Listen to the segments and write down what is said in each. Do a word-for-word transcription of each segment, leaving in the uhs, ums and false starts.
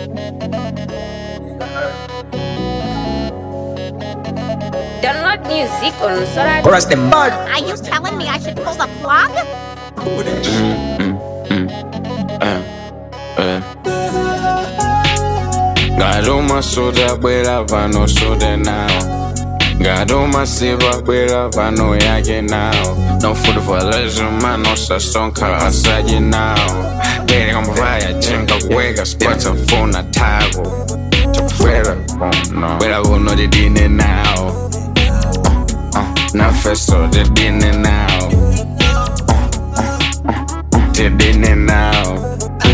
Download music on Sora. Cross the mud. Are you telling me I should pull the plug? Garuma soda bwera vano soda now. Garuma siva bwera vano yake now. No food for leisure man, no sasonka asaji now. Getting on fire, jinga wega, squats and phone a tago. Bwera no, bwera uno the dinner now. Na festo the dinner now. The dinner now.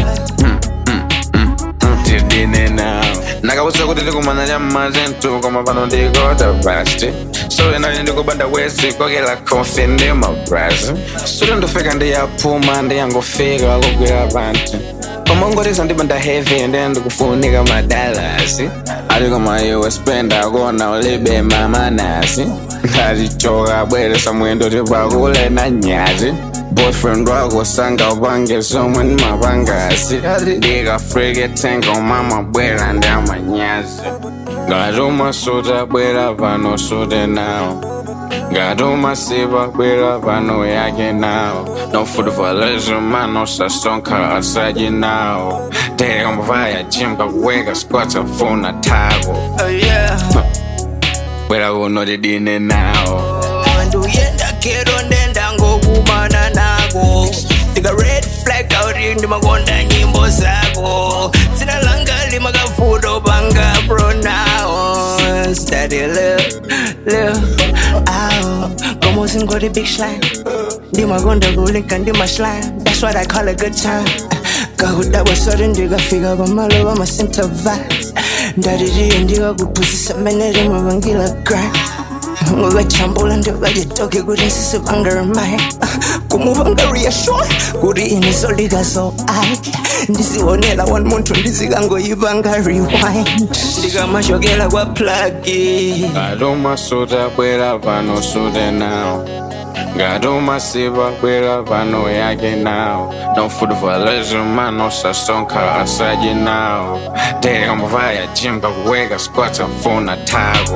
Nakabusa kuti ndikumanya mazentu koma pano ndikoda basti. So ina ndikubanda wesi kokela kofi ndi mabrazi. Suti ndofika ndiyapuma ndiyangofika kugwira bantu. Koma ngotisa ndibanda heavy ndi ndikufunika madalasi. Ali koma iwe spenda kona ulibe mamanasi. Ngatichoka bweresa mwendo tipakule na nyazi. Boyfriend wako sanga upange somwe ni mapangasi. Diga frige tengo mama bwera ndi amanyazi. Garuma soda bwera vano soda now. Garuma siva bwera vano yake now. No food for leisure man, no sasonka asaji now. Dere on fire, jimba wega, squats and phone a tago. Oh yeah. Bwera uno the dinner now. Nduyenda kero ndenda ngokumana nako. Tika red flag out ndi makonda nyimbo zako. Tsina langa limakafudo panga pronounce. Steady lil, lil, ow. Como singoti big slime. Ndi makonda kulinka ndi maslime. That's what I call a good time. Kahudawa soda ndikafika pamaloba ma center vibes. Ndadidi ndikakupusisa menere mavangila grind. Ngachambula ndikachitoke kuti sisivangarimaye kumuvangariashore kuti ini solikaso ai ndizionela one munthu ndizikangoyipanga rewind ndikamashokela kwa plagi. Garuma soda bwera vano soda now. Garuma siva bwera vano yake now. No food for leisure man, no sasonka asaji now. Dere on fire, jimba wega, squats and phone a tago.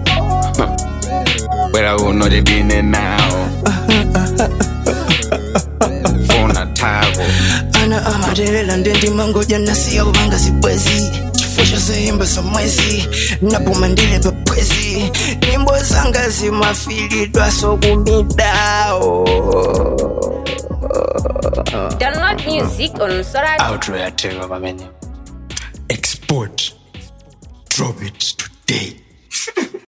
But I will know the dinner now. Phone a table. Ana amadela ndendi mangoja nasiya kubanga sibwezi. Chifusha sehimba samwezi. Napumandile papwezi. Nyimbo zanga zimafilidwa sokumidao. Download music on Sora. Outro ya Tego Bamenye. Export. Drop it today.